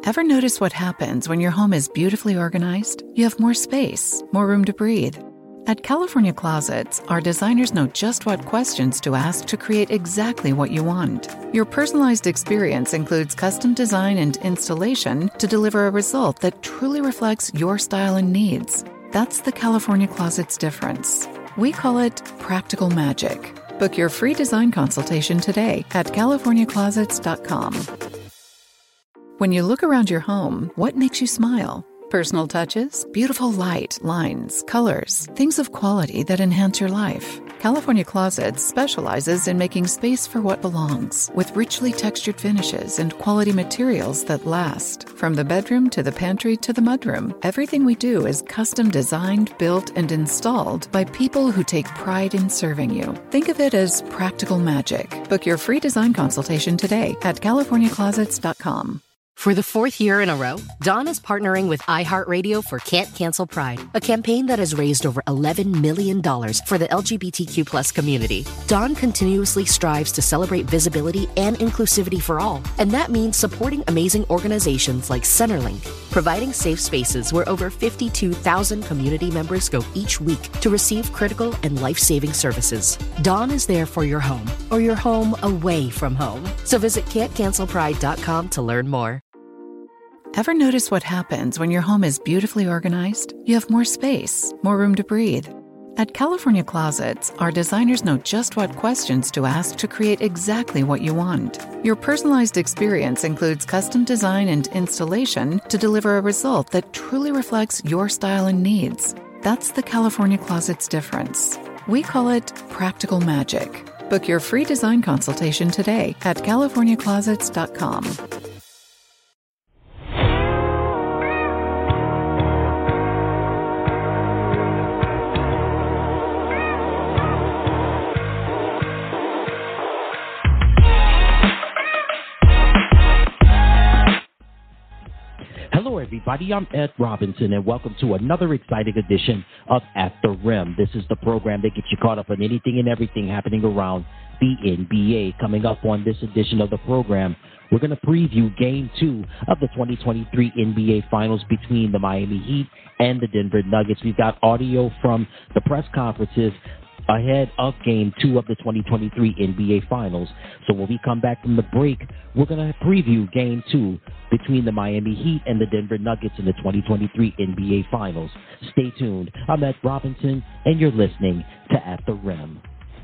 Ever notice what happens when your home is beautifully organized? You have more space, more room to breathe. At California Closets, our designers know just what questions to ask to create exactly what you want. Your personalized experience includes custom design and installation to deliver a result that truly reflects your style and needs. That's the California Closets difference. We call it practical magic. Book your free design consultation today at californiaclosets.com. When you look around your home, what makes you smile? Personal touches, beautiful light, lines, colors, things of quality that enhance your life. California Closets specializes in making space for what belongs, with richly textured finishes and quality materials that last. From the bedroom to the pantry to the mudroom, everything we do is custom designed, built, and installed by people who take pride in serving you. Think of it as practical magic. Book your free design consultation today at californiaclosets.com. For the fourth year in a row, Dawn is partnering with iHeartRadio for Can't Cancel Pride, a campaign that has raised over $11 million for the LGBTQ plus community. Dawn continuously strives to celebrate visibility and inclusivity for all, and that means supporting amazing organizations like Centerlink, providing safe spaces where over 52,000 community members go each week to receive critical and life-saving services. Dawn is there for your home, or your home away from home. So visit can'tcancelpride.com to learn more. Ever notice what happens when your home is beautifully organized? You have more space, more room to breathe. At California Closets, our designers know just what questions to ask to create exactly what you want. Your personalized experience includes custom design and installation to deliver a result that truly reflects your style and needs. That's the California Closets difference. We call it practical magic. Book your free design consultation today at californiaclosets.com. Hello, everybody. I'm Ed Robinson, and welcome to another exciting edition of At the Rim. This is the program that gets you caught up on anything and everything happening around the NBA. Coming up on this edition of the program, we're going to preview Game 2 of the 2023 NBA Finals between the Miami Heat and the Denver Nuggets. We've got audio from the press conferences ahead of Game 2 of the 2023 NBA Finals. So when we come back from the break, we're going to preview Game 2 between the Miami Heat and the Denver Nuggets in the 2023 NBA Finals. Stay tuned. I'm Ed Robinson, and you're listening to At the Rim.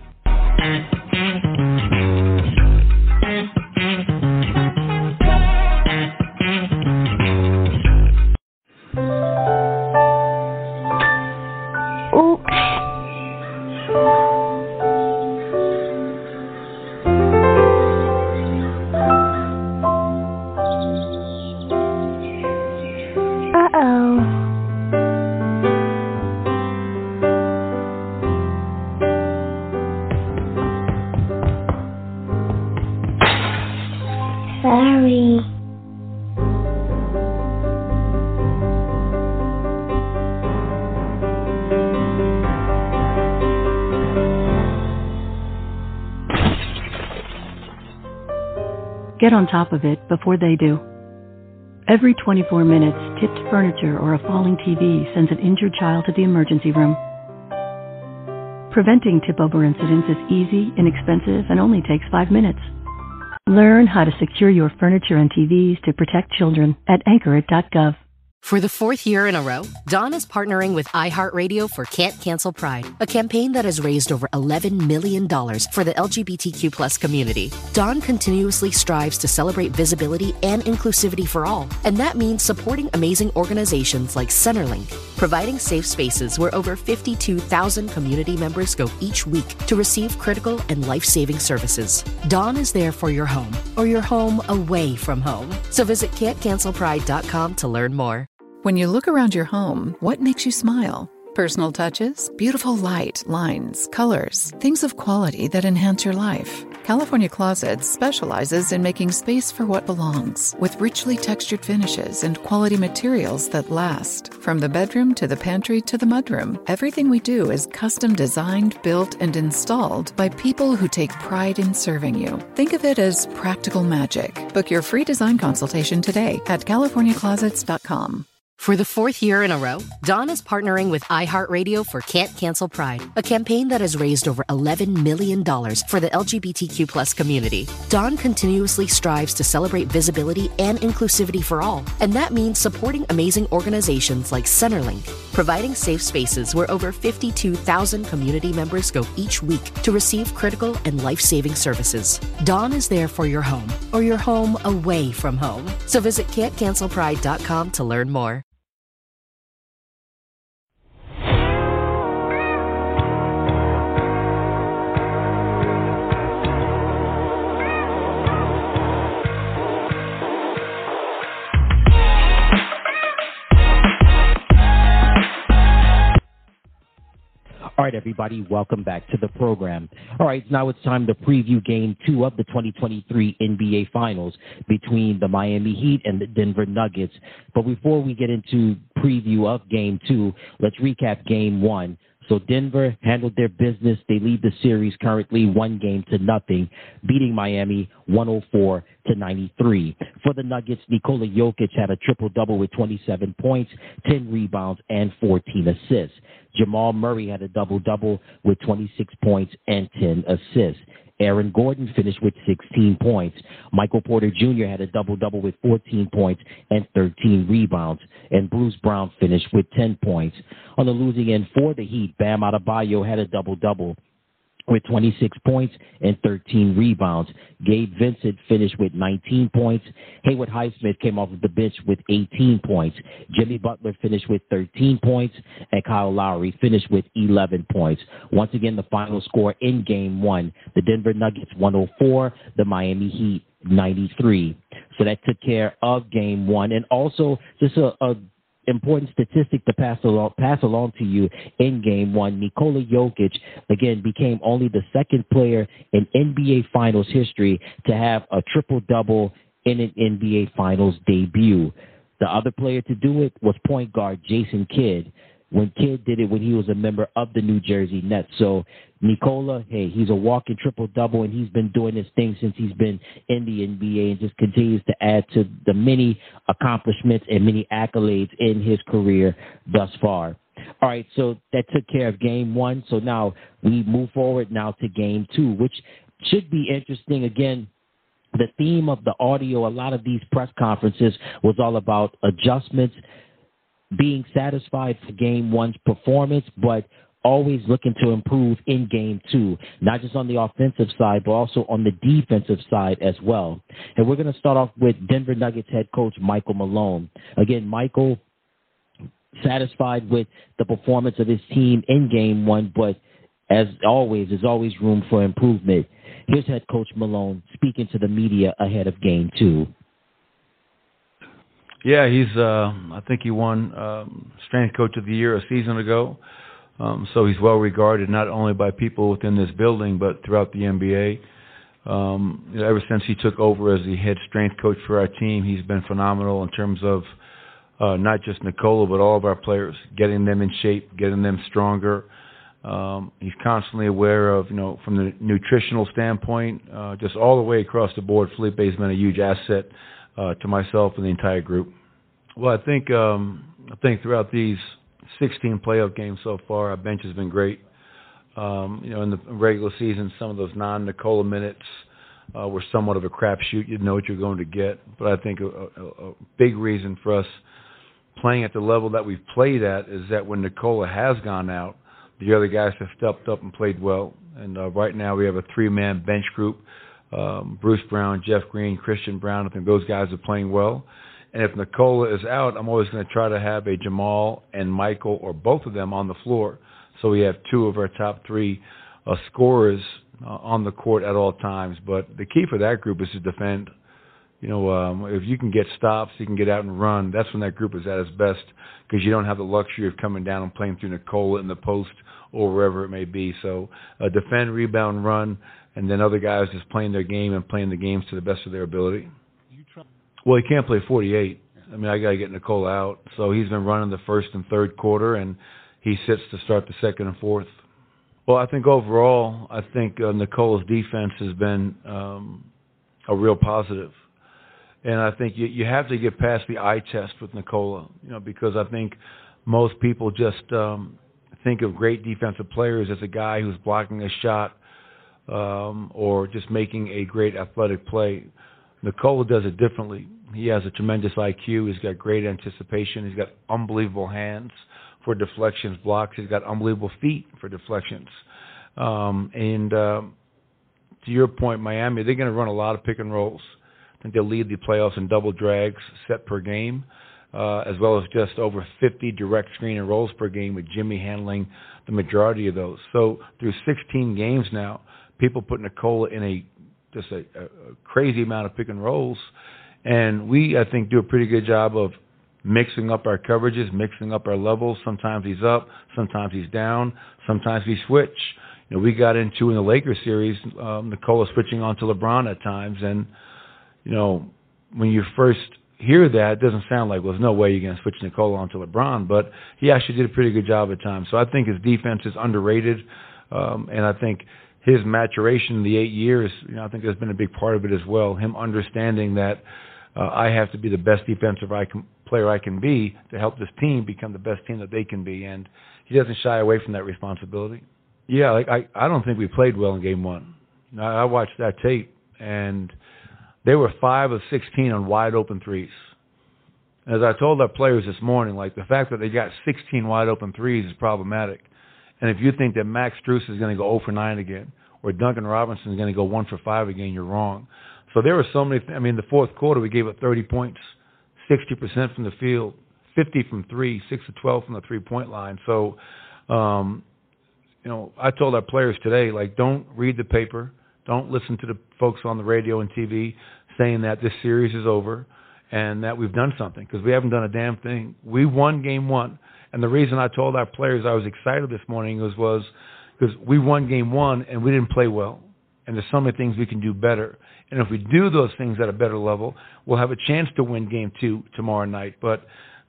Sorry. Get on top of it before they do. Every 24 minutes, tipped furniture or a falling TV sends an injured child to the emergency room. Preventing tip-over incidents is easy, inexpensive, and only takes 5 minutes. Learn how to secure your furniture and TVs to protect children at anchorit.gov. For the fourth year in a row, Dawn is partnering with iHeartRadio for Can't Cancel Pride, a campaign that has raised over $11 million for the LGBTQ plus community. Dawn continuously strives to celebrate visibility and inclusivity for all, and that means supporting amazing organizations like Centerlink, providing safe spaces where over 52,000 community members go each week to receive critical and life-saving services. Dawn is there for your home, or your home away from home. So visit can'tcancelpride.com to learn more. When you look around your home, what makes you smile? Personal touches, beautiful light, lines, colors, things of quality that enhance your life. California Closets specializes in making space for what belongs, with richly textured finishes and quality materials that last. From the bedroom to the pantry to the mudroom, everything we do is custom designed, built, and installed by people who take pride in serving you. Think of it as practical magic. Book your free design consultation today at CaliforniaClosets.com. For the fourth year in a row, Dawn is partnering with iHeartRadio for Can't Cancel Pride, a campaign that has raised over $11 million for the LGBTQ plus community. Dawn continuously strives to celebrate visibility and inclusivity for all, and that means supporting amazing organizations like Centerlink, providing safe spaces where over 52,000 community members go each week to receive critical and life-saving services. Dawn is there for your home, or your home away from home. So visit can'tcancelpride.com to learn more. All right, everybody, welcome back to the program. All right, now it's time to preview Game 2 of the 2023 NBA Finals between the Miami Heat and the Denver Nuggets. But before we get into preview of Game 2, let's recap Game 1. So Denver handled their business. They lead the series currently 1-0, beating Miami 104-93. For the Nuggets, Nikola Jokic had a triple-double with 27 points, 10 rebounds, and 14 assists. Jamal Murray had a double-double with 26 points and 10 assists. Aaron Gordon finished with 16 points. Michael Porter Jr. had a double-double with 14 points and 13 rebounds. And Bruce Brown finished with 10 points. On the losing end for the Heat, Bam Adebayo had a double-double with 26 points and 13 rebounds. Gabe Vincent finished with 19 points. Haywood Highsmith came off of the bench with 18 points. Jimmy Butler finished with 13 points, and Kyle Lowry finished with 11 points. Once again, the final score in Game 1, the Denver Nuggets 104, the Miami Heat 93. So that took care of Game 1. And also, just a important statistic to pass along to you in Game 1. Nikola Jokic, again, became only the second player in NBA Finals history to have a triple-double in an NBA Finals debut. The other player to do it was point guard Jason Kidd, when Kidd did it when he was a member of the New Jersey Nets. So Nikola, hey, he's a walking triple-double, and he's been doing this thing since he's been in the NBA and just continues to add to the many accomplishments and many accolades in his career thus far. All right, so that took care of Game 1. So now we move forward now to Game 2, which should be interesting. Again, the theme of the audio, a lot of these press conferences was all about adjustments, being satisfied for Game 1's performance, but always looking to improve in Game 2, not just on the offensive side, but also on the defensive side as well. And we're going to start off with Denver Nuggets head coach Michael Malone. Again, Michael satisfied with the performance of his team in Game 1, but as always, there's always room for improvement. Here's head coach Malone speaking to the media ahead of Game 2. Yeah, I think he won Strength Coach of the Year a season ago. So he's well regarded not only by people within this building, but throughout the NBA. Ever since he took over as the head strength coach for our team, he's been phenomenal in terms of not just Nikola, but all of our players, getting them in shape, getting them stronger. He's constantly aware of, from the nutritional standpoint, just all the way across the board. Felipe has been a huge asset to myself and the entire group. Well, I think throughout these 16 playoff games so far, our bench has been great. In the regular season, some of those non-Nikola minutes were somewhat of a crapshoot. You know what you're going to get. But I think a big reason for us playing at the level that we've played at is that when Nikola has gone out, the other guys have stepped up and played well. And right now we have a three-man bench group. Bruce Brown, Jeff Green, Christian Brown. I think those guys are playing well. And if Nikola is out, I'm always going to try to have a Jamal and Michael or both of them on the floor. So we have two of our top three scorers on the court at all times. But the key for that group is to defend. If you can get stops, you can get out and run. That's when that group is at its best, because you don't have the luxury of coming down and playing through Nikola in the post or wherever it may be. So defend, rebound, run, and then other guys just playing their game and playing the games to the best of their ability. Well, he can't play 48. I mean, I got to get Nikola out. So he's been running the first and third quarter, and he sits to start the second and fourth. Well, I think overall, Nikola's defense has been a real positive. And I think you have to get past the eye test with Nikola, because I think most people just think of great defensive players as a guy who's blocking a shot or just making a great athletic play. Nikola does it differently. He has a tremendous IQ. He's got great anticipation. He's got unbelievable hands for deflections, blocks. He's got unbelievable feet for deflections. To your point, Miami, they're going to run a lot of pick and rolls. I think they'll lead the playoffs in double drags set per game, as well as just over 50 direct screen and rolls per game, with Jimmy handling the majority of those. So through 16 games now, people put Nikola in a crazy amount of pick and rolls. And we, I think, do a pretty good job of mixing up our coverages, mixing up our levels. Sometimes he's up, sometimes he's down, sometimes we switch. We got into in the Lakers series, Nikola switching on to LeBron at times. And, when you first hear that, it doesn't sound like, well, there's no way you're going to switch Nikola on to LeBron. But he actually did a pretty good job at times. So I think his defense is underrated. And I think his maturation in the 8 years, I think there's been a big part of it as well. Him understanding that I have to be the best defensive player I can be to help this team become the best team that they can be. And he doesn't shy away from that responsibility. Yeah, I don't think we played well in Game 1. I watched that tape, and they were 5 of 16 on wide-open threes. As I told our players this morning, the fact that they got 16 wide-open threes is problematic. And if you think that Max Strus is going to go 0 for 9 again, or Duncan Robinson is going to go 1 for 5 again, you're wrong. So there were so many the fourth quarter, we gave up 30 points, 60% from the field, 50 from 3, 6 of 12 from the three-point line. So, I told our players today, don't read the paper. Don't listen to the folks on the radio and TV saying that this series is over and that we've done something, because we haven't done a damn thing. We won Game 1. And the reason I told our players I was excited this morning was because we won Game 1 and we didn't play well. And there's so many things we can do better. And if we do those things at a better level, we'll have a chance to win Game 2 tomorrow night. But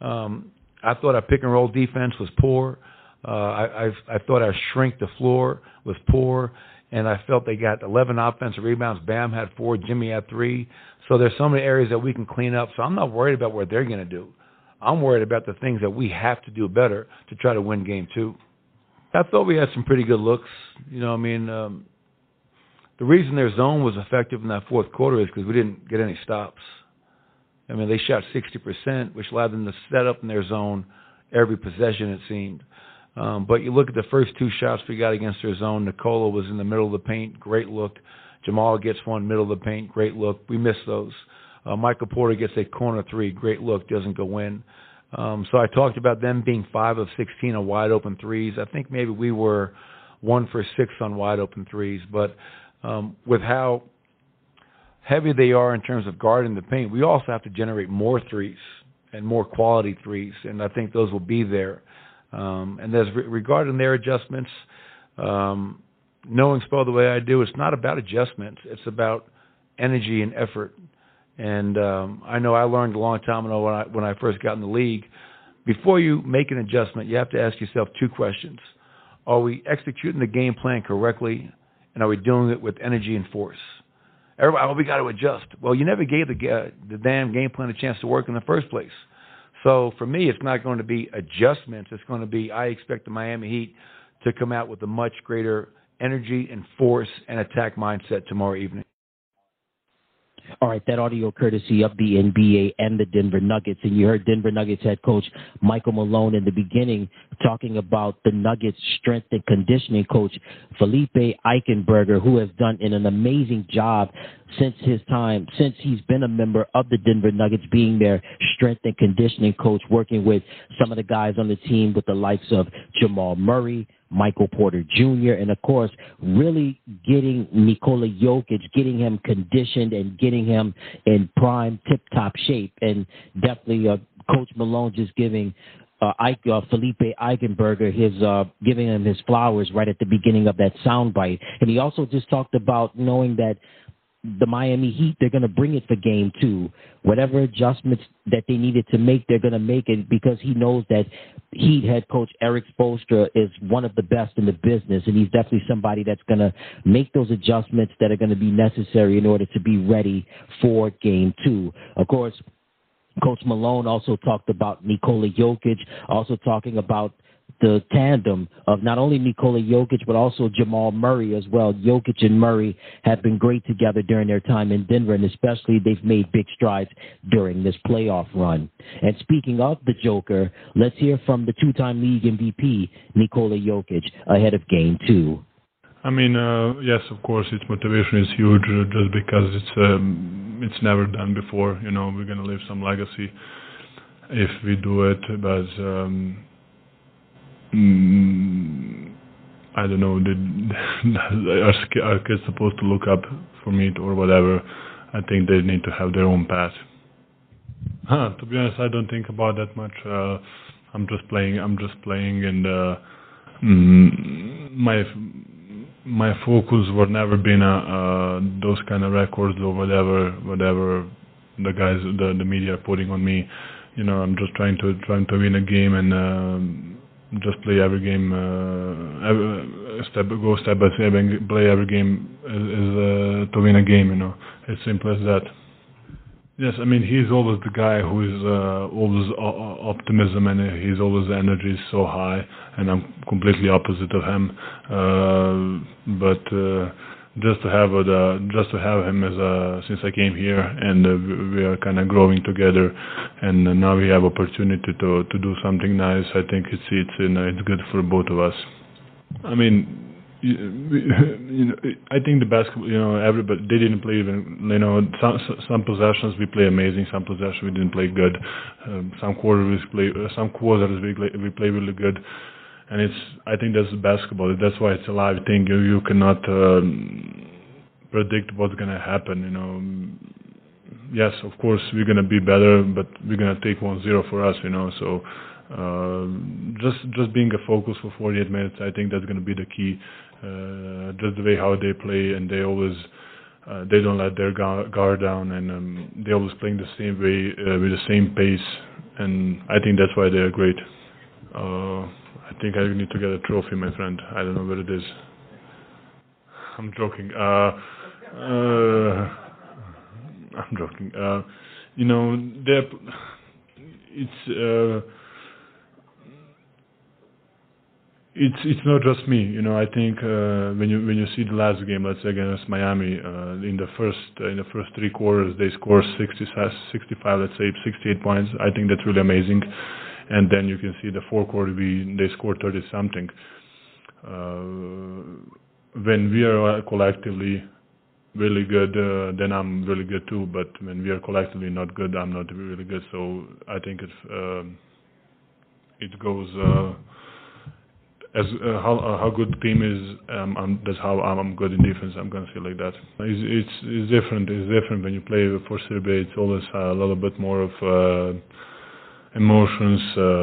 I thought our pick-and-roll defense was poor. I thought our shrink the floor was poor. And I felt they got 11 offensive rebounds. Bam had 4. Jimmy had 3. So there's so many areas that we can clean up. So I'm not worried about what they're going to do. I'm worried about the things that we have to do better to try to win Game 2. I thought we had some pretty good looks. The reason their zone was effective in that fourth quarter is because we didn't get any stops. They shot 60%, which allowed them to set up in their zone every possession, it seemed. But you look at the first 2 shots we got against their zone. Nikola was in the middle of the paint, great look. Jamal gets one, middle of the paint, great look. We missed those. Michael Porter gets a corner 3, great look, doesn't go in. So I talked about them being 5 of 16 on wide open threes. I think maybe we were 1 for 6 on wide open threes. But with how heavy they are in terms of guarding the paint, we also have to generate more threes and more quality threes, and I think those will be there. And as regarding their adjustments, knowing Spo the way I do, it's not about adjustments. It's about energy and effort. And I know I learned a long time ago when I first got in the league, before you make an adjustment, you have to ask yourself 2 questions. Are we executing the game plan correctly, and are we doing it with energy and force? Everybody, we got to adjust. Well, you never gave the damn game plan a chance to work in the first place. So for me, it's not going to be adjustments. It's going to be, I expect the Miami Heat to come out with a much greater energy and force and attack mindset tomorrow evening. All right, that audio courtesy of the NBA and the Denver Nuggets. And you heard Denver Nuggets head coach Michael Malone in the beginning talking about the Nuggets strength and conditioning coach Felipe Eichenberger, who has done an amazing job since he's been a member of the Denver Nuggets, being their strength and conditioning coach, working with some of the guys on the team with the likes of Jamal Murray, Michael Porter Jr., and, of course, really getting Nikola Jokic, getting him conditioned and getting him in prime tip-top shape. And definitely Coach Malone just giving Felipe Eigenberger, his giving him his flowers right at the beginning of that soundbite. And he also just talked about knowing that the Miami Heat, they're going to bring it for Game 2. Whatever adjustments that they needed to make, they're going to make it, because he knows that Heat head coach Eric Spoelstra is one of the best in the business, and he's definitely somebody that's going to make those adjustments that are going to be necessary in order to be ready for Game 2. Of course, Coach Malone also talked about Nikola Jokic, also talking about the tandem of not only Nikola Jokic, but also Jamal Murray as well. Jokic and Murray have been great together during their time in Denver, and especially they've made big strides during this playoff run. And speaking of the Joker, let's hear from the two-time league MVP, Nikola Jokic, ahead of Game 2. I mean, yes, of course, its motivation is huge, just because it's never done before. You know, we're going to leave some legacy if we do it, but I don't know, are kids supposed to look up for me or whatever? I think they need to have their own path. To be honest, I don't think about that much. I'm just playing, and my focus would never been those kind of records or whatever the guys, the media are putting on me. You know, I'm just trying to win a game and just play every game, go step by step and play every game to win a game. You know, as simple as that. Yes, I mean, he's always the guy who is always optimism, and his always energy is so high, and I'm completely opposite of him. But just to have him as since I came here, and we are kind of growing together, and now we have opportunity to do something nice. I think it's good for both of us. I mean, I think the basketball, everybody, they didn't play even, some possessions we play amazing, some possessions we didn't play good, some quarters we play really good, and I think that's basketball. That's why it's a live thing. You cannot predict what's gonna happen. Yes, of course we're gonna be better, but we're gonna take 1-0 for us. So. Just being a focus for 48 minutes, I think that's going to be the key. Just the way how they play, and they always they don't let their guard down, and they always playing the same way with the same pace, and I think that's why they are great. I think I need to get a trophy, my friend. I don't know what it is. I'm joking. I'm joking. It's not just me, I think when you see the last game, let's say against Miami, in the first 3 quarters they scored 65, let's say 68 points. I think that's really amazing. And then you can see the 4th quarter they scored 30 something. When we are collectively really good, then I'm really good too. But when we are collectively not good, I'm not really good. So I think it goes. As how good the team is, that's how I'm good in defense. I'm gonna say like that. It's different. It's different when you play for Serbia. It's always a little bit more of emotions,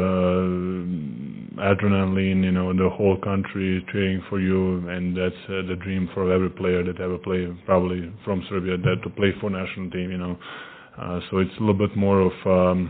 adrenaline. The whole country cheering for you, and that's the dream for every player that ever played, probably from Serbia, that to play for national team. So it's a little bit more of.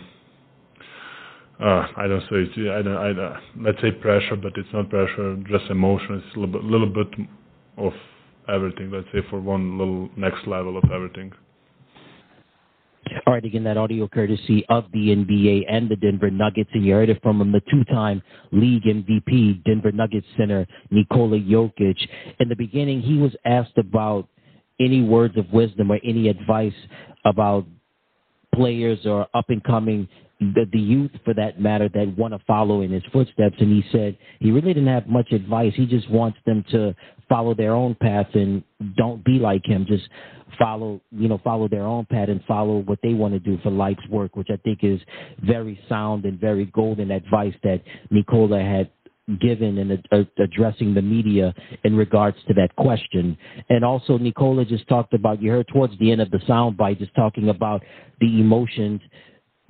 Let's say pressure, but it's not pressure, just emotion. It's a little bit of everything, let's say, for one little next level of everything. All right, again, that audio courtesy of the NBA and the Denver Nuggets, and you heard it from him, the two-time league MVP, Denver Nuggets center, Nikola Jokic. In the beginning, he was asked about any words of wisdom or any advice about players or up-and-coming the youth, for that matter, that want to follow in his footsteps, and he said he really didn't have much advice. He just wants them to follow their own path and don't be like him. Just follow their own path and follow what they want to do for life's work, which I think is very sound and very golden advice that Nikola had given in addressing the media in regards to that question. And also Nikola just talked about, you heard towards the end of the soundbite, just talking about the emotions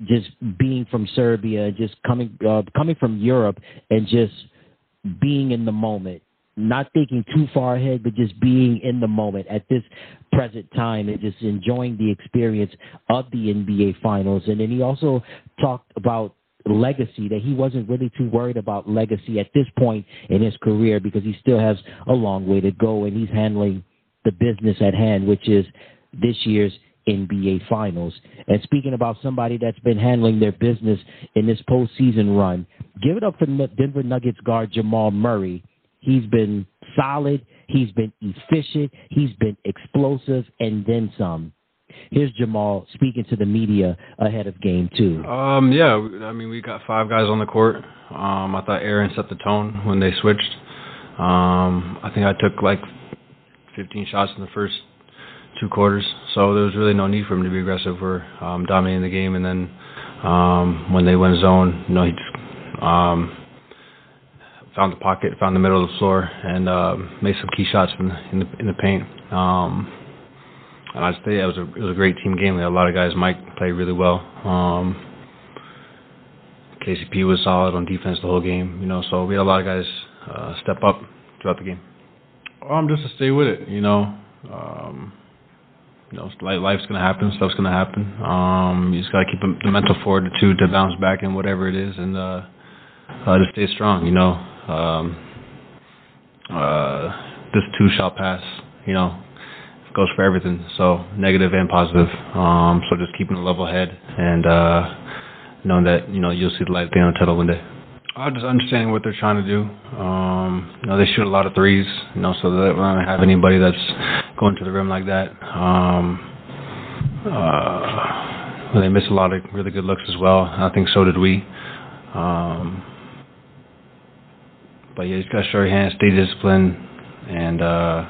just being from Serbia, just coming from Europe, and just being in the moment, not thinking too far ahead, but just being in the moment at this present time and just enjoying the experience of the NBA Finals. And then he also talked about legacy, that he wasn't really too worried about legacy at this point in his career because he still has a long way to go, and he's handling the business at hand, which is this year's NBA Finals. And speaking about somebody that's been handling their business in this postseason run, give it up for Denver Nuggets guard Jamal Murray. He's been solid, he's been efficient, he's been explosive, and then some. Here's Jamal speaking to the media ahead of Game 2. We got 5 guys on the court. I thought Aaron set the tone when they switched. I think I took like 15 shots in the first 2 quarters, so there was really no need for him to be aggressive or dominating the game. And then when they went zone, he just found the pocket, found the middle of the floor, and made some key shots in the paint. And I'd say it was a great team game. We had a lot of guys. Mike played really well. KCP was solid on defense the whole game. So we had a lot of guys step up throughout the game. Just to stay with it. Life's gonna happen. Stuff's gonna happen. You just gotta keep the mental fortitude to bounce back in whatever it is, and just stay strong. This too shall pass. Goes for everything, so negative and positive. So just keeping a level head and knowing that you'll see the light at the end of the tunnel one day. Just understanding what they're trying to do. They shoot a lot of threes, so they don't have anybody that's going to the rim like that. They miss a lot of really good looks as well. I think so did we. But yeah, you just gotta show your hands, stay disciplined, and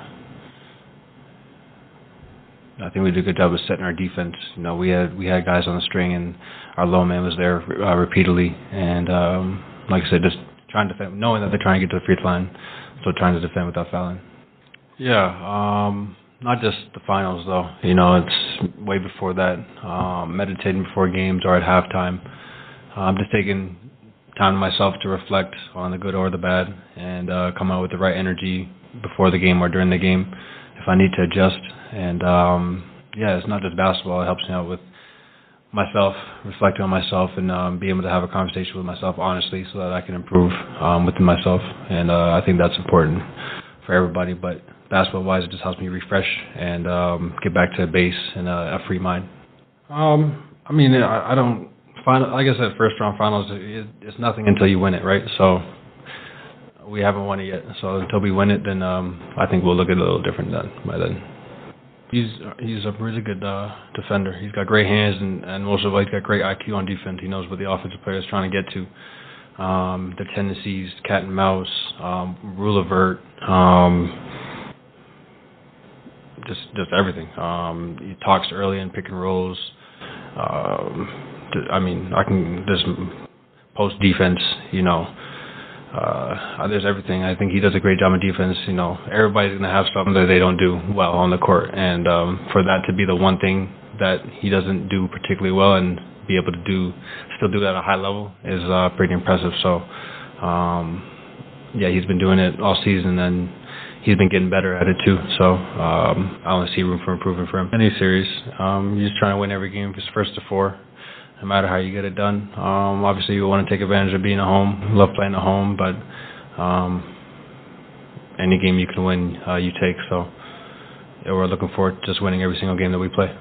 I think we did a good job of setting our defense. We had guys on the string, and our low man was there repeatedly. And like I said, just trying to defend, knowing that they're trying to get to the free throw line, so trying to defend without fouling. Yeah, not just the finals though. It's way before that. Meditating before games or at halftime. I'm just taking time to myself to reflect on the good or the bad, and come out with the right energy before the game or during the game if I need to adjust. And it's not just basketball. It helps me out with myself, reflecting on myself, and being able to have a conversation with myself honestly, so that I can improve within myself. And I think that's important for everybody. But basketball-wise, it just helps me refresh and get back to base and a free mind. I don't find, like I said, first round finals, it's nothing until you win it, right? So we haven't won it yet. So until we win it, then I think we'll look at it a little different by then. He's a really good defender. He's got great hands, and most of all, he's got great IQ on defense. He knows what the offensive player is trying to get to. The tendencies, cat and mouse, rule avert, just everything. He talks early in pick and rolls. I can just post defense, there's everything. I think he does a great job in defense. Everybody's going to have something that they don't do well on the court. And for that to be the one thing that he doesn't do particularly well and be able to still do that at a high level is pretty impressive. So, he's been doing it all season, and he's been getting better at it too. So I only see room for improvement for him. Any series, you're just trying to win every game, just first to 4. No matter how you get it done. Obviously, you want to take advantage of being at home. Love playing at home, but any game you can win, you take. So we're looking forward to just winning every single game that we play.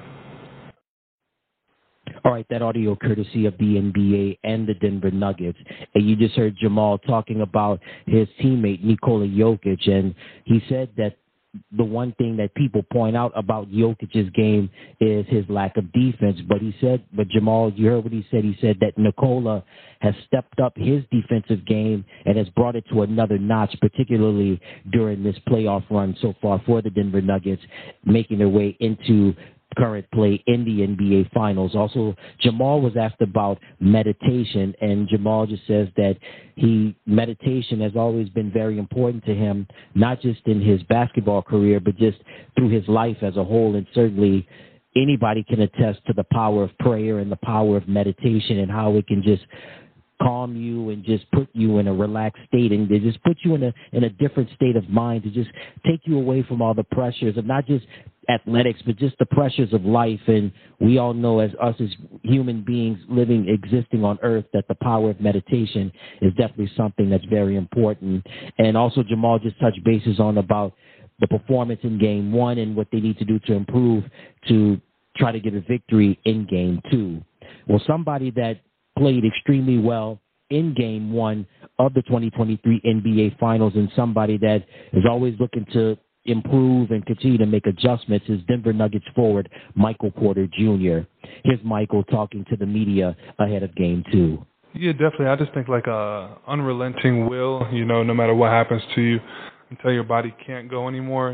All right, that audio courtesy of the NBA and the Denver Nuggets. And you just heard Jamal talking about his teammate, Nikola Jokic, and he said that the one thing that people point out about Jokic's game is his lack of defense. But Jamal, you heard what he said. He said that Nikola has stepped up his defensive game and has brought it to another notch, particularly during this playoff run so far for the Denver Nuggets, making their way into current play in the NBA Finals. Also, Jamal was asked about meditation, and Jamal just says that meditation has always been very important to him, not just in his basketball career, but just through his life as a whole, and certainly anybody can attest to the power of prayer and the power of meditation and how it can just calm you and just put you in a relaxed state, and they just put you in a different state of mind to just take you away from all the pressures of not just athletics, but just the pressures of life. And we all know, as us as human beings existing on earth, that the power of meditation is definitely something that's very important. And also Jamal just touched bases on about the performance in Game 1 and what they need to do to improve to try to get a victory in Game 2. Well, somebody that played extremely well in Game 1 of the 2023 NBA Finals and somebody that is always looking to improve and continue to make adjustments is Denver Nuggets forward Michael Porter Jr. Here's Michael talking to the media ahead of Game 2. Yeah, definitely. I just think like a unrelenting will, no matter what happens to you until your body can't go anymore,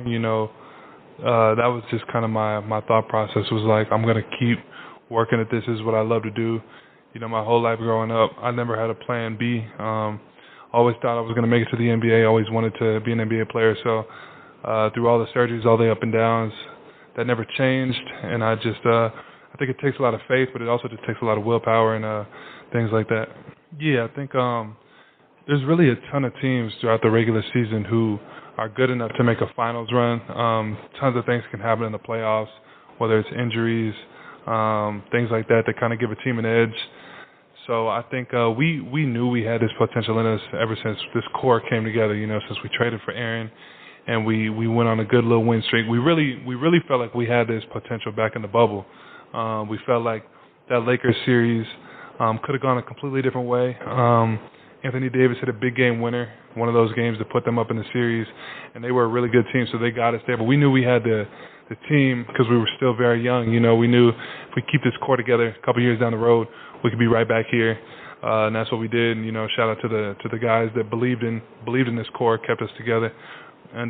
that was just kind of my thought process was like, I'm going to keep working at this. This is what I love to do. My whole life growing up, I never had a plan B. Always thought I was going to make it to the NBA. Always wanted to be an NBA player. So through all the surgeries, all the up and downs, that never changed. And I just, I think it takes a lot of faith, but it also just takes a lot of willpower and things like that. Yeah, I think there's really a ton of teams throughout the regular season who are good enough to make a finals run. Tons of things can happen in the playoffs, whether it's injuries, things like that kind of give a team an edge. So I think we knew we had this potential in us ever since this core came together, since we traded for Aaron and we went on a good little win streak. We really felt like we had this potential back in the bubble. We felt like that Lakers series could have gone a completely different way. Anthony Davis hit a big game winner, one of those games to put them up in the series, and they were a really good team, so they got us there. But we knew we had the team because we were still very young. We knew if we keep this core together a couple years down the road, we could be right back here, and that's what we did. And shout out to the guys that believed in this core, kept us together, and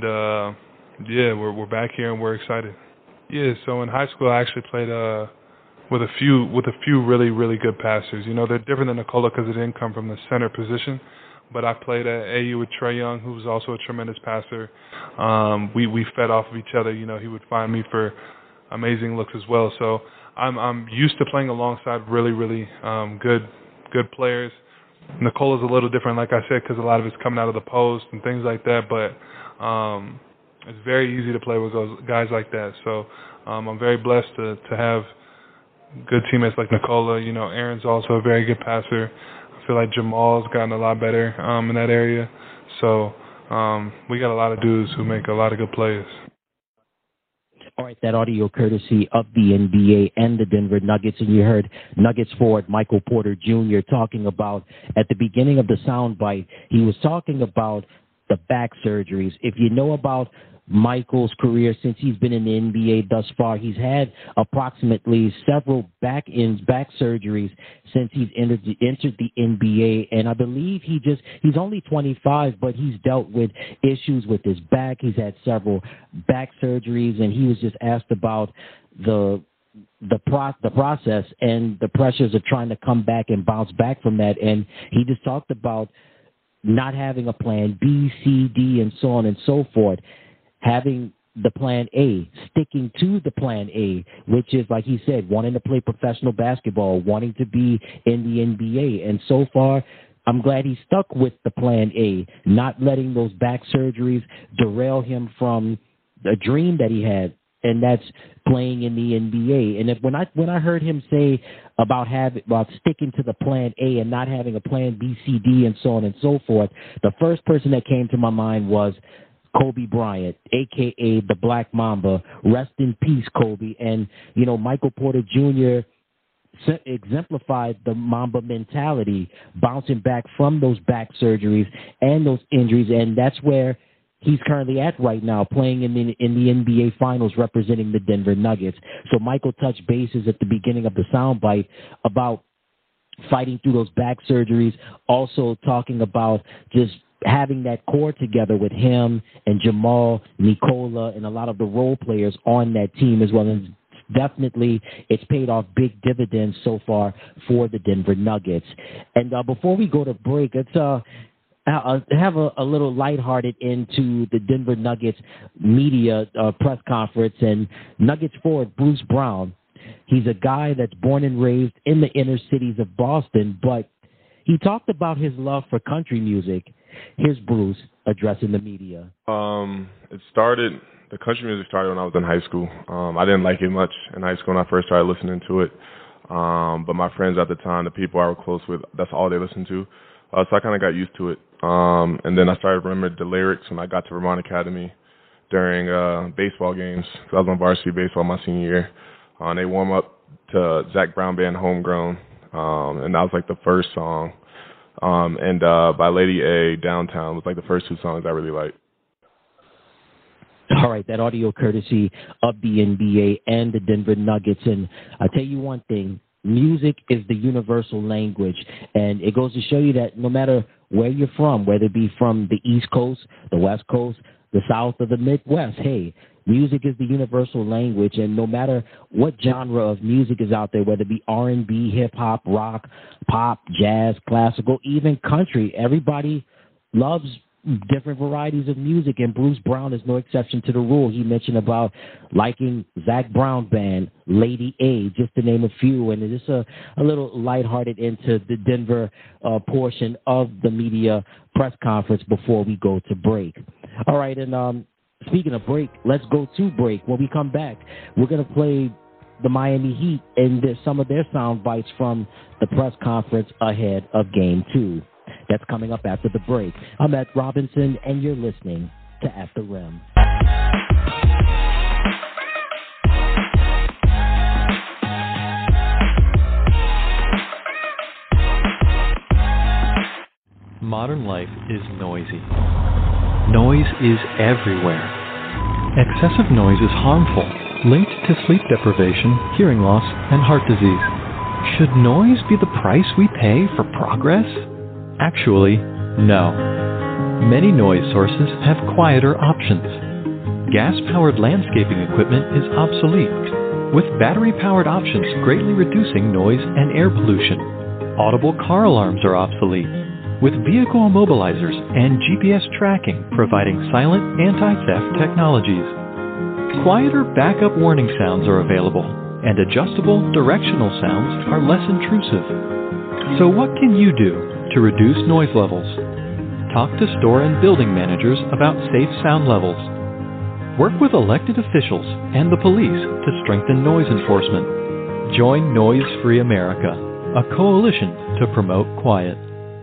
we're back here and we're excited. Yeah, so in high school I actually played with a few really, really good passers. They're different than Nikola because they didn't come from the center position. But I played at AU with Trae Young, who was also a tremendous passer. We fed off of each other. He would find me for amazing looks as well. So I'm used to playing alongside really, really good players. Nikola's a little different, like I said, because a lot of it's coming out of the post and things like that. But it's very easy to play with those guys like that. So I'm very blessed to have good teammates like Nikola. Aaron's also a very good passer. I feel like Jamal's gotten a lot better in that area. So we got a lot of dudes who make a lot of good plays. All right, that audio courtesy of the NBA and the Denver Nuggets. And you heard Nuggets forward Michael Porter Jr. talking about, at the beginning of the soundbite, he was talking about the back surgeries. If you know about Michael's career since he's been in the NBA thus far, he's had approximately several back surgeries since he's entered the NBA, and I believe he's only 25, but he's dealt with issues with his back. He's had several back surgeries, and he was just asked about the process and the pressures of trying to come back and bounce back from that, and he just talked about not having a plan B, C, D, and so on and so forth. Having the plan A, sticking to the plan A, which is, like he said, wanting to play professional basketball, wanting to be in the NBA. And so far, I'm glad he stuck with the plan A, not letting those back surgeries derail him from a dream that he had, and that's playing in the NBA. And when I heard him say about sticking to the plan A and not having a plan B, C, D, and so on and so forth, the first person that came to my mind was Kobe Bryant, a.k.a. the Black Mamba. Rest in peace, Kobe. And, Michael Porter Jr. exemplified the Mamba mentality, bouncing back from those back surgeries and those injuries, and that's where he's currently at right now, playing in the NBA Finals, representing the Denver Nuggets. So Michael touched bases at the beginning of the soundbite about fighting through those back surgeries, also talking about just having that core together with him and Jamal, Nikola, and a lot of the role players on that team as well. And definitely it's paid off big dividends so far for the Denver Nuggets. And before we go to break, let's have a little lighthearted into the Denver Nuggets media press conference. And Nuggets forward Bruce Brown He's a guy that's born and raised in the inner cities of Boston, but he talked about his love for country music. Here's Bruce addressing the media. The country music started when I was in high school. I didn't like it much in high school when I first started listening to it. But my friends at the time, the people I were close with, that's all they listened to. So I kind of got used to it. And then I started remembering the lyrics when I got to Vermont Academy during baseball games. I was on varsity baseball my senior year. They warm up to Zac Brown Band, Homegrown. And that was like the first song. And by Lady A, Downtown was like the first two songs I really liked. All right, that audio courtesy of the NBA and the Denver Nuggets. And I'll tell you one thing, music is the universal language. And it goes to show you that no matter where you're from, whether it be from the East Coast, the West Coast, the South, or the Midwest, hey, music is the universal language. And no matter what genre of music is out there, whether it be R&B, hip-hop, rock, pop, jazz, classical, even country, everybody loves different varieties of music, and Bruce Brown is no exception to the rule. He mentioned about liking Zac Brown Band, Lady A, just to name a few, and it's a little lighthearted into the Denver portion of the media press conference before we go to break. All right, and speaking of break, let's go to break. When we come back, we're going to play the Miami Heat and some of their sound bites from the press conference ahead of Game 2. That's coming up after the break. I'm Ed Robinson, and you're listening to At the Rim. Modern life is noisy. Noise is everywhere. Excessive noise is harmful, linked to sleep deprivation, hearing loss, and heart disease. Should noise be the price we pay for progress? Actually, no. Many noise sources have quieter options. Gas-powered landscaping equipment is obsolete, with battery-powered options greatly reducing noise and air pollution. Audible car alarms are obsolete, with vehicle immobilizers and GPS tracking providing silent anti-theft technologies. Quieter backup warning sounds are available, and adjustable directional sounds are less intrusive. So what can you do to reduce noise levels? Talk to store and building managers about safe sound levels. Work with elected officials and the police to strengthen noise enforcement. Join Noise Free America, a coalition to promote quiet.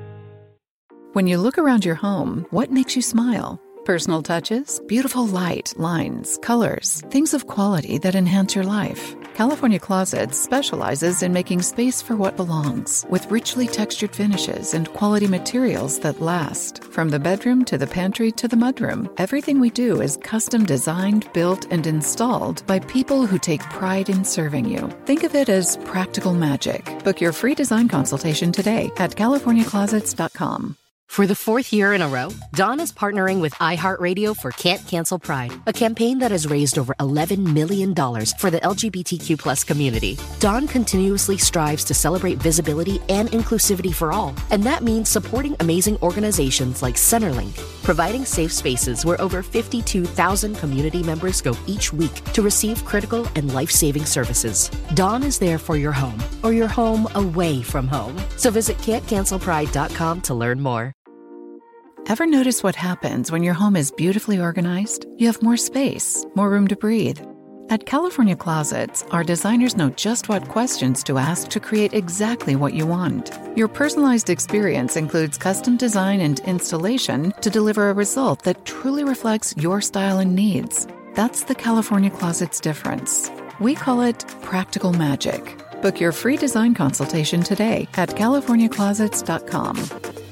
When you look around your home, what makes you smile? Personal touches, beautiful light, lines, colors, things of quality that enhance your life. California Closets specializes in making space for what belongs, with richly textured finishes and quality materials that last. From the bedroom to the pantry to the mudroom, everything we do is custom designed, built, and installed by people who take pride in serving you. Think of it as practical magic. Book your free design consultation today at CaliforniaClosets.com. For the fourth year in a row, Dawn is partnering with iHeartRadio for Can't Cancel Pride, a campaign that has raised over $11 million for the LGBTQ+ community. Dawn continuously strives to celebrate visibility and inclusivity for all, and that means supporting amazing organizations like Centerlink, providing safe spaces where over 52,000 community members go each week to receive critical and life-saving services. Dawn is there for your home, or your home away from home. So visit can'tcancelpride.com to learn more. Ever notice what happens when your home is beautifully organized? You have more space, more room to breathe. At California Closets, our designers know just what questions to ask to create exactly what you want. Your personalized experience includes custom design and installation to deliver a result that truly reflects your style and needs. That's the California Closets difference. We call it practical magic. Book your free design consultation today at CaliforniaClosets.com.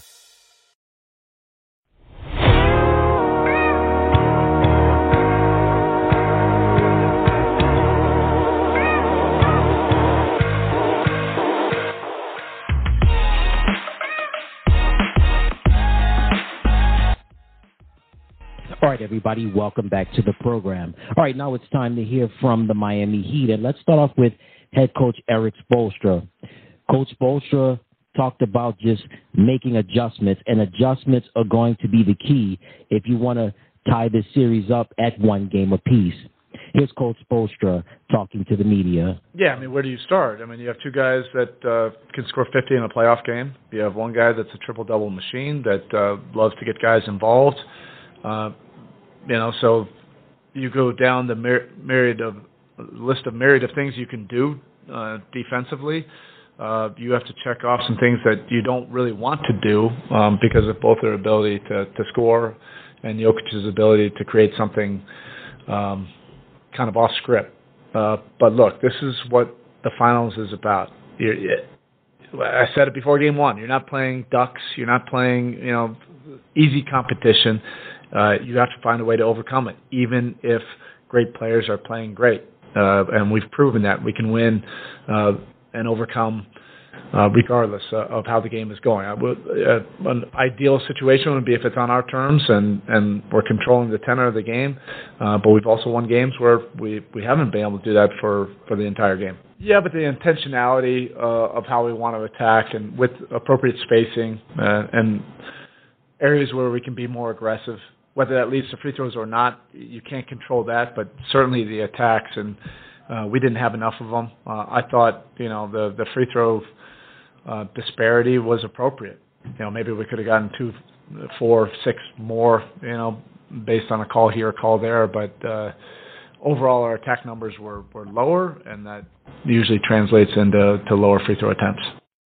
All right, everybody, welcome back to the program. All right, now it's time to hear from the Miami Heat, and let's start off with head coach Erik Spoelstra. Coach Spoelstra talked about just making adjustments, and adjustments are going to be the key if you want to tie this series up at one game apiece. Here's Coach Spoelstra talking to the media. Yeah, I mean, where do you start? I mean, you have two guys that can score 50 in a playoff game. You have one guy that's a triple-double machine that loves to get guys involved. So you go down the list of myriad of things you can do defensively. You have to check off some things that you don't really want to do because of both their ability to score and Jokic's ability to create something kind of off script. But look, this is what the finals is about. I said it before game one. You're not playing ducks. You're not playing, easy competition. You have to find a way to overcome it, even if great players are playing great. And we've proven that we can win and overcome regardless of how the game is going. An ideal situation would be if it's on our terms and we're controlling the tenor of the game. But we've also won games where we haven't been able to do that for the entire game. Yeah, but the intentionality of how we want to attack and with appropriate spacing and areas where we can be more aggressive, whether that leads to free throws or not, you can't control that, but certainly the attacks, and we didn't have enough of them. I thought, the free throw disparity was appropriate. Maybe we could have gotten 2, 4, 6 more, based on a call here, a call there, but overall our attack numbers were lower, and that usually translates into lower free throw attempts.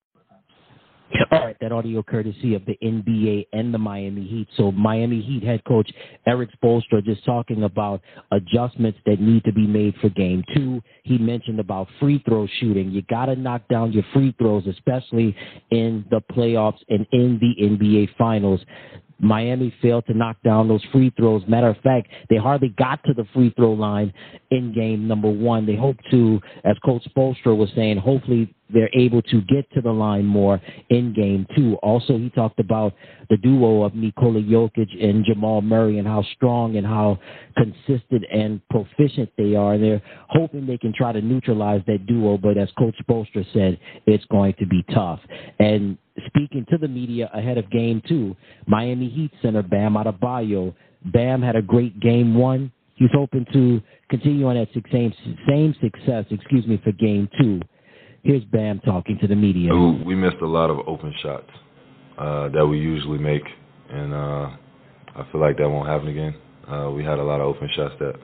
All right, that audio courtesy of the NBA and the Miami Heat. So Miami Heat head coach Erik Spoelstra just talking about adjustments that need to be made for Game 2. He mentioned about free throw shooting. You got to knock down your free throws, especially in the playoffs and in the NBA Finals. Miami failed to knock down those free throws. Matter of fact, they hardly got to the free throw line in game number 1. They hope to, as Coach Spoelstra was saying, hopefully they're able to get to the line more in game 2. Also, he talked about the duo of Nikola Jokic and Jamal Murray and how strong and how consistent and proficient they are. They're hoping they can try to neutralize that duo, but as Coach Spoelstra said, it's going to be tough. And speaking to the media ahead of Game 2, Miami Heat center Bam Adebayo. Bam had a great Game 1. He's hoping to continue on that same success, for Game 2. Here's Bam talking to the media. We missed a lot of open shots that we usually make, and I feel like that won't happen again. We had a lot of open shots that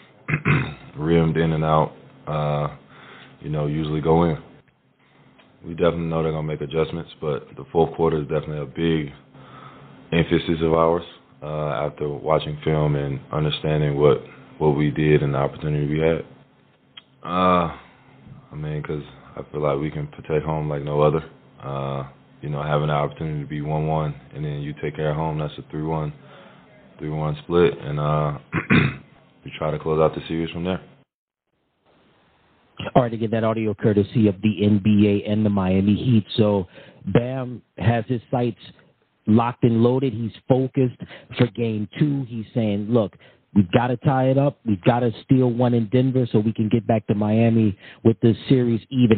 rimmed in and out, usually go in. We definitely know they're going to make adjustments, but the fourth quarter is definitely a big emphasis of ours after watching film and understanding what we did and the opportunity we had. Because I feel like we can protect home like no other. Having the opportunity to be 1-1 and then you take care of home, that's a 3-1 split, and we try to close out the series from there. All right, again, that audio courtesy of the NBA and the Miami Heat. So Bam has his sights locked and loaded. He's focused for Game 2. He's saying, look, we've got to tie it up. We've got to steal one in Denver so we can get back to Miami with the series even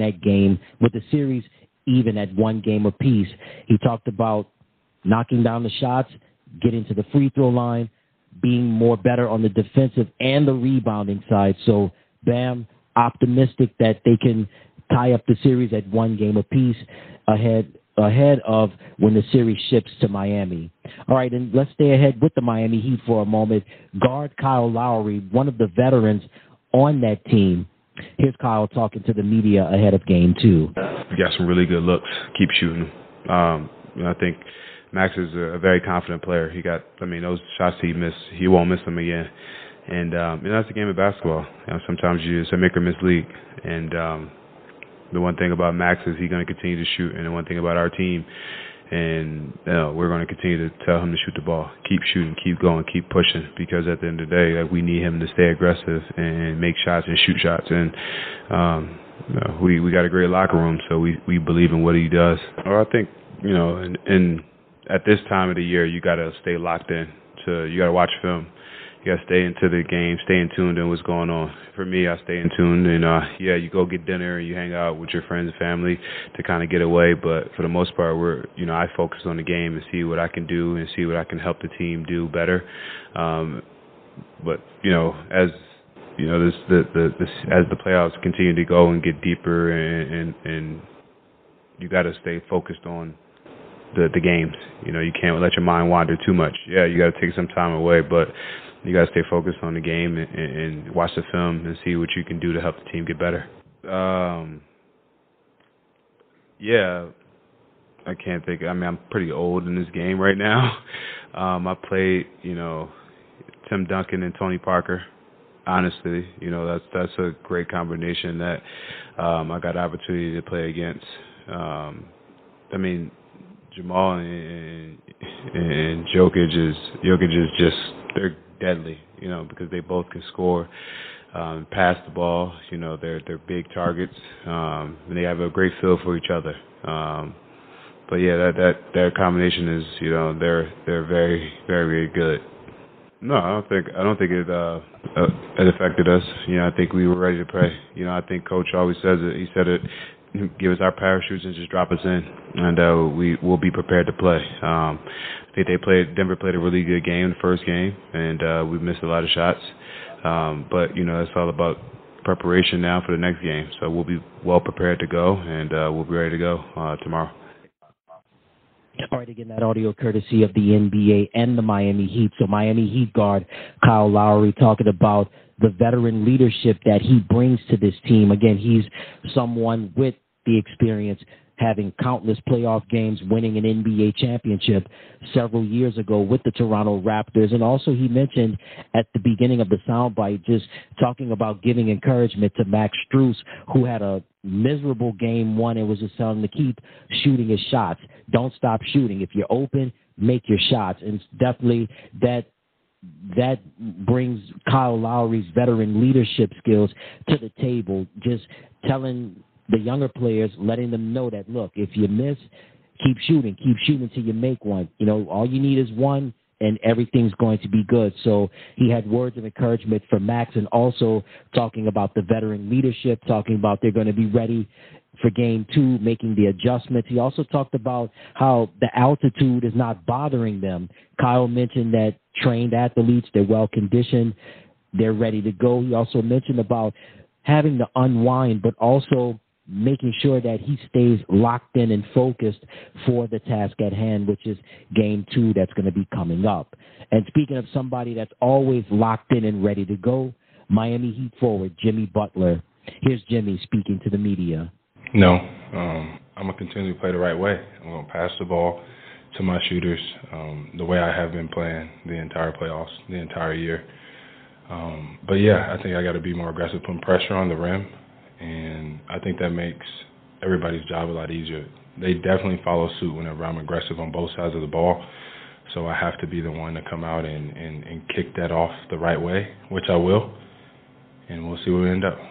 at 1 game apiece. He talked about knocking down the shots, getting to the free throw line, being more better on the defensive and the rebounding side. So Bam optimistic that they can tie up the series at 1 game apiece ahead of when the series ships to Miami. All right, and let's stay ahead with the Miami Heat for a moment. Guard Kyle Lowry, one of the veterans on that team. Here's Kyle talking to the media ahead of Game 2. You got some really good looks. Keep shooting. I think Max is a very confident player. Those shots he missed, he won't miss them again. And that's the game of basketball. Sometimes it's a make or miss league. And the one thing about Max is he's going to continue to shoot. And the one thing about our team, we're going to continue to tell him to shoot the ball, keep shooting, keep going, keep pushing. Because at the end of the day, we need him to stay aggressive and make shots and shoot shots. And we got a great locker room, so we believe in what he does. Or I think and at this time of the year, you got to stay locked in. You got to watch film. You got to stay into the game, stay in tune to what's going on. For me, I stay in tune, and you go get dinner and you hang out with your friends and family to kind of get away. But for the most part, I focus on the game and see what I can do and see what I can help the team do better. But as this as the playoffs continue to go and get deeper, and you got to stay focused on the games. You can't let your mind wander too much. Yeah, you got to take some time away, but you got to stay focused on the game and watch the film and see what you can do to help the team get better. Yeah, I can't think. I mean, I'm pretty old in this game right now. I played, Tim Duncan and Tony Parker. Honestly, that's a great combination that I got the opportunity to play against. I mean, Jamal and Jokic is just, they're deadly, because they both can score, pass the ball. They're big targets, and they have a great feel for each other. But yeah, that combination is, they're very, very, very good. No, I don't think it affected us. I think we were ready to play. I think Coach always says it. He said it. Give us our parachutes and just drop us in, and we will be prepared to play. I think Denver played a really good game, the first game, and we missed a lot of shots. But it's all about preparation now for the next game. So we'll be well prepared to go, and we'll be ready to go tomorrow. All right, again, that audio courtesy of the NBA and the Miami Heat. So Miami Heat guard Kyle Lowry talking about the veteran leadership that he brings to this team. Again, he's someone with the experience, having countless playoff games, winning an NBA championship several years ago with the Toronto Raptors. And also he mentioned at the beginning of the soundbite just talking about giving encouragement to Max Strus, who had a miserable game one and was just telling him to keep shooting his shots. Don't stop shooting. If you're open, make your shots. And definitely that brings Kyle Lowry's veteran leadership skills to the table, just telling the younger players, letting them know that, look, if you miss, keep shooting till you make one. All you need is one, and everything's going to be good. So he had words of encouragement for Max, and also talking about the veteran leadership, talking about they're going to be ready for game two, making the adjustments. He also talked about how the altitude is not bothering them. Kyle mentioned that trained athletes, they're well-conditioned, they're ready to go. He also mentioned about having to unwind, but also making sure that he stays locked in and focused for the task at hand, which is game two that's going to be coming up. And speaking of somebody that's always locked in and ready to go, Miami Heat forward Jimmy Butler. Here's Jimmy speaking to the media. No, I'm going to continue to play the right way. I'm going to pass the ball to my shooters the way I have been playing the entire playoffs, the entire year. But yeah, I think I got to be more aggressive, putting pressure on the rim, and I think that makes everybody's job a lot easier. They definitely follow suit whenever I'm aggressive on both sides of the ball, so I have to be the one to come out and kick that off the right way, which I will, and we'll see where we end up.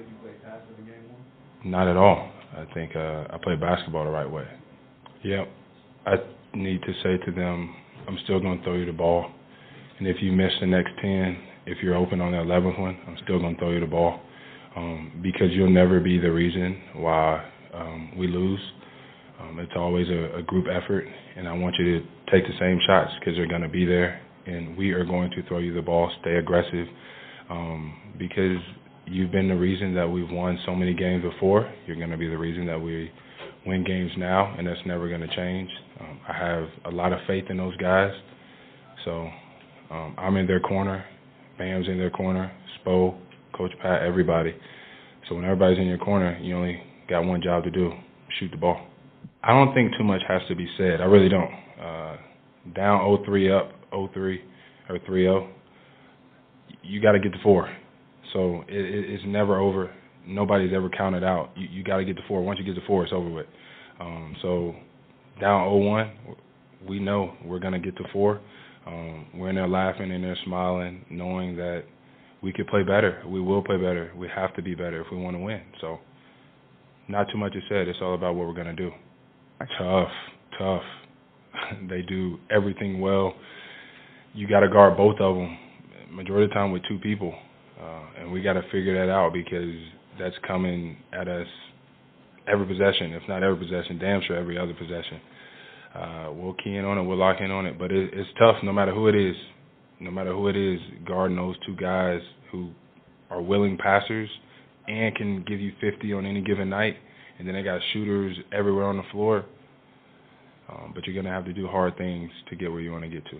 Not at all. I think I play basketball the right way. Yep. I need to say to them, I'm still going to throw you the ball. And if you miss the next 10, if you're open on the 11th one, I'm still going to throw you the ball. Because you'll never be the reason why we lose. It's always a group effort, and I want you to take the same shots because they're going to be there, and we are going to throw you the ball, stay aggressive, because you've been the reason that we've won so many games before. You're going to be the reason that we win games now, and that's never going to change. I have a lot of faith in those guys. So I'm in their corner. Bam's in their corner. Spo, Coach Pat, everybody. So when everybody's in your corner, you only got one job to do, shoot the ball. I don't think too much has to be said. I really don't. Down 0-3 up 0-3 or 3-0, you got to get to 4. So it's never over. Nobody's ever counted out. You got to get to 4. Once you get to 4, it's over with. So down 0-1, we know we're going to get to 4. We're in there laughing and they're smiling, knowing that we could play better. We will play better. We have to be better if we want to win. So not too much is said. It's all about what we're going to do. Tough. They do everything well. You got to guard both of them, majority of the time with 2 people. And we got to figure that out because that's coming at us every possession, if not every possession, damn sure every other possession. We'll key in on it, we'll lock in on it, but it's tough no matter who it is. No matter who it is, guarding those 2 guys who are willing passers and can give you 50 on any given night, and then they got shooters everywhere on the floor. But you're going to have to do hard things to get where you want to get to.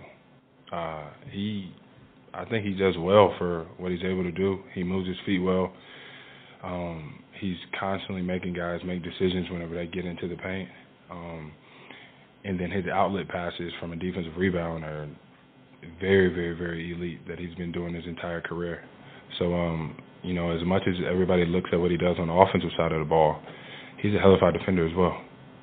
I think he does well for what he's able to do. He moves his feet well. He's constantly making guys make decisions whenever they get into the paint. And then his outlet passes from a defensive rebound are very, very, very elite that he's been doing his entire career. So, as much as everybody looks at what he does on the offensive side of the ball, he's a hellified defender as well.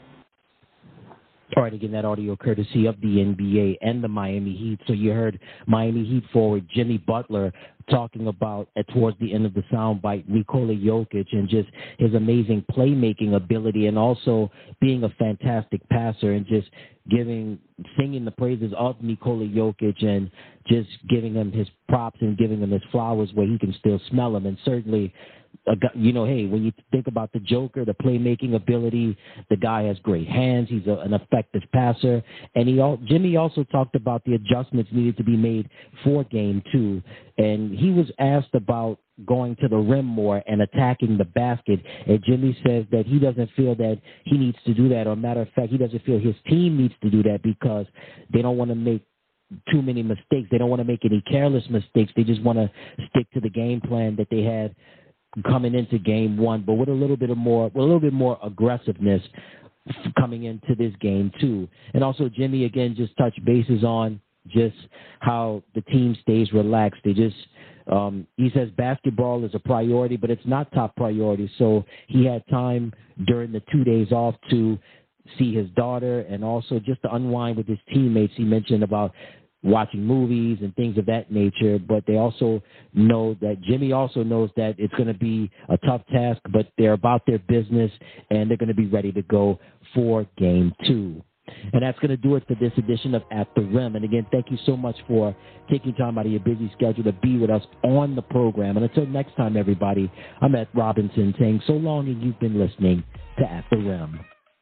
All right, again, that audio courtesy of the NBA and the Miami Heat. So you heard Miami Heat forward Jimmy Butler talking about, towards the end of the soundbite, Nikola Jokic and just his amazing playmaking ability, and also being a fantastic passer, and just singing the praises of Nikola Jokic and just giving him his props and giving him his flowers where he can still smell them. And certainly, hey, when you think about the Joker, the playmaking ability, the guy has great hands. He's an effective passer. And Jimmy also talked about the adjustments needed to be made for Game 2. And he was asked about going to the rim more and attacking the basket. And Jimmy says that he doesn't feel that he needs to do that. Or matter of fact, he doesn't feel his team needs to do that because they don't want to make too many mistakes. They don't want to make any careless mistakes. They just want to stick to the game plan that they had coming into Game 1, but with a little bit more aggressiveness coming into this Game 2. And also, Jimmy again just touched bases on just how the team stays relaxed. They just he says basketball is a priority, but it's not top priority. So he had time during the 2 days off to see his daughter and also just to unwind with his teammates. He mentioned about watching movies and things of that nature, but they also know that Jimmy also knows that it's going to be a tough task, but they're about their business and they're going to be ready to go for Game 2. And that's going to do it for this edition of At the Rim. And again, thank you so much for taking time out of your busy schedule to be with us on the program. And until next time, everybody, I'm Ed Robinson saying so long, and you've been listening to At the Rim.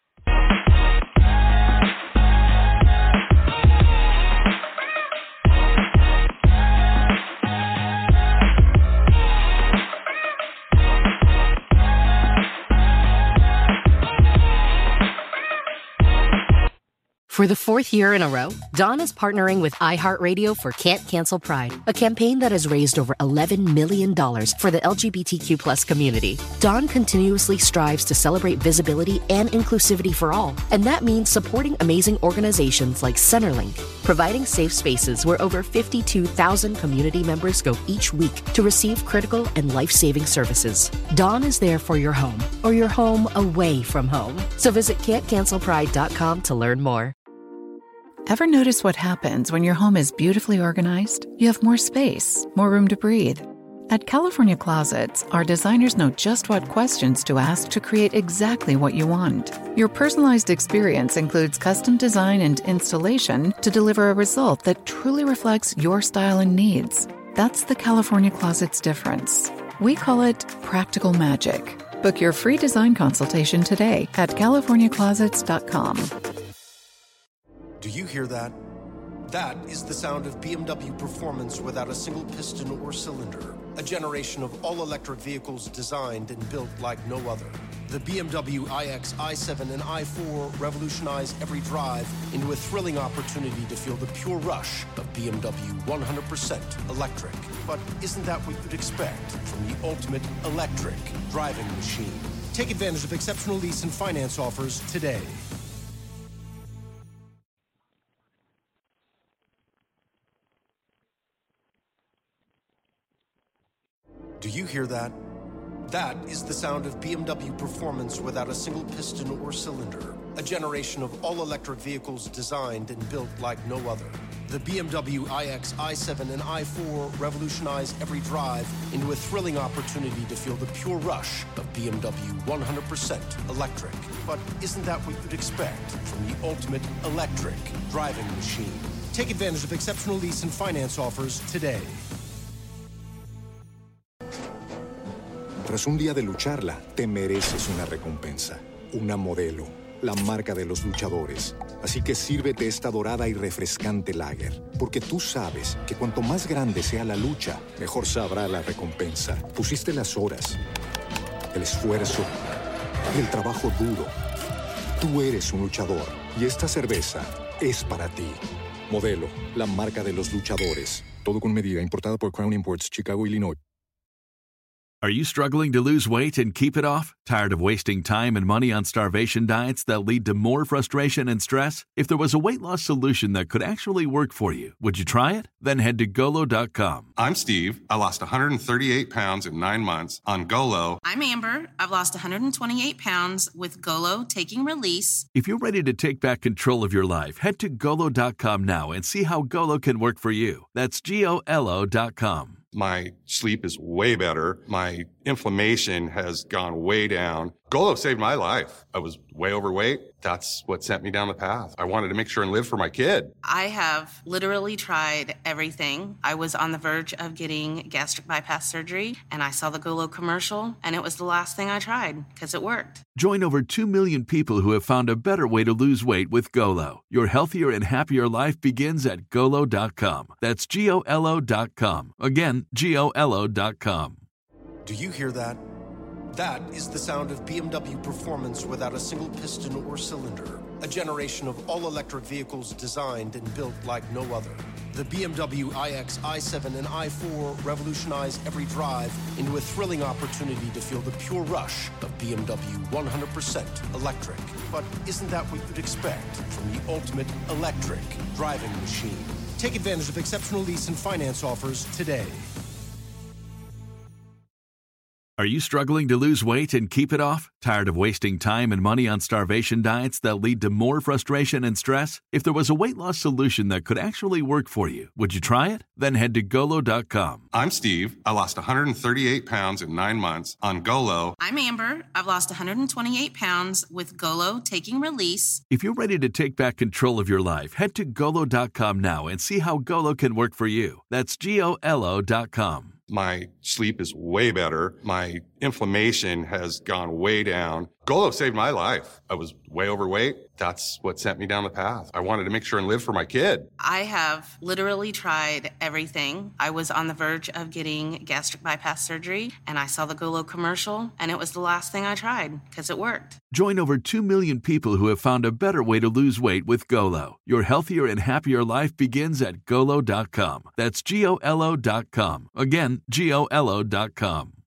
For the fourth year in a row, Dawn is partnering with iHeartRadio for Can't Cancel Pride, a campaign that has raised over $11 million for the LGBTQ+ community. Dawn continuously strives to celebrate visibility and inclusivity for all, and that means supporting amazing organizations like Centerlink, providing safe spaces where over 52,000 community members go each week to receive critical and life-saving services. Dawn is there for your home, or your home away from home. So visit can'tcancelpride.com to learn more. Ever notice what happens when your home is beautifully organized? You have more space, more room to breathe. At California Closets, our designers know just what questions to ask to create exactly what you want. Your personalized experience includes custom design and installation to deliver a result that truly reflects your style and needs. That's the California Closets difference. We call it practical magic. Book your free design consultation today at californiaclosets.com. Do you hear that? That is the sound of BMW performance without a single piston or cylinder. A generation of all-electric vehicles designed and built like no other. The BMW iX, i7, and i4 revolutionize every drive into a thrilling opportunity to feel the pure rush of BMW 100% electric. But isn't that what you'd expect from the ultimate electric driving machine? Take advantage of exceptional lease and finance offers today. Do you hear that? That is the sound of BMW performance without a single piston or cylinder. A generation of all-electric vehicles designed and built like no other. The BMW iX, i7, and i4 revolutionize every drive into a thrilling opportunity to feel the pure rush of BMW 100% electric. But isn't that what you'd expect from the ultimate electric driving machine? Take advantage of exceptional lease and finance offers today. Tras un día de lucharla, te mereces una recompensa, una Modelo. la marca de los luchadores. Así que sírvete esta dorada y refrescante lager, porque tú sabes que cuanto más grande sea la lucha, mejor sabrá la recompensa. Pusiste las horas, el esfuerzo, el trabajo duro. Tú eres un luchador y esta cerveza es para ti. Modelo, la marca de los luchadores. Todo con medida, importada por Crown Imports, Chicago, Illinois. Are you struggling to lose weight and keep it off? Tired of wasting time and money on starvation diets that lead to more frustration and stress? If there was a weight loss solution that could actually work for you, would you try it? Then head to Golo.com. I'm Steve. I lost 138 pounds in 9 months on Golo. I'm Amber. I've lost 128 pounds with Golo Taking Release. If you're ready to take back control of your life, head to Golo.com now and see how Golo can work for you. That's GOLO.com. My sleep is way better. My inflammation has gone way down. Golo saved my life. I was way overweight. That's what sent me down the path. I wanted to make sure and live for my kid. I have literally tried everything. I was on the verge of getting gastric bypass surgery, and I saw the Golo commercial, and it was the last thing I tried because it worked. Join over 2 million people who have found a better way to lose weight with Golo. Your healthier and happier life begins at Golo.com. That's GOLO.com. Again, GOLO.com. Do you hear that? That is the sound of BMW performance without a single piston or cylinder. A generation of all-electric vehicles designed and built like no other. The BMW iX, i7, and i4 revolutionize every drive into a thrilling opportunity to feel the pure rush of BMW 100% electric. But isn't that what you'd expect from the ultimate electric driving machine? Take advantage of exceptional lease and finance offers today. Are you struggling to lose weight and keep it off? Tired of wasting time and money on starvation diets that lead to more frustration and stress? If there was a weight loss solution that could actually work for you, would you try it? Then head to Golo.com. I'm Steve. I lost 138 pounds in 9 months on Golo. I'm Amber. I've lost 128 pounds with Golo Taking Release. If you're ready to take back control of your life, head to Golo.com now and see how Golo can work for you. That's GOLO.com. My sleep is way better. My inflammation has gone way down. Golo saved my life. I was way overweight. That's what sent me down the path. I wanted to make sure and live for my kid. I have literally tried everything. I was on the verge of getting gastric bypass surgery, and I saw the Golo commercial, and it was the last thing I tried because it worked. Join over 2 million people who have found a better way to lose weight with Golo. Your healthier and happier life begins at Golo.com. That's GOLO.com. Again, GOLO.com.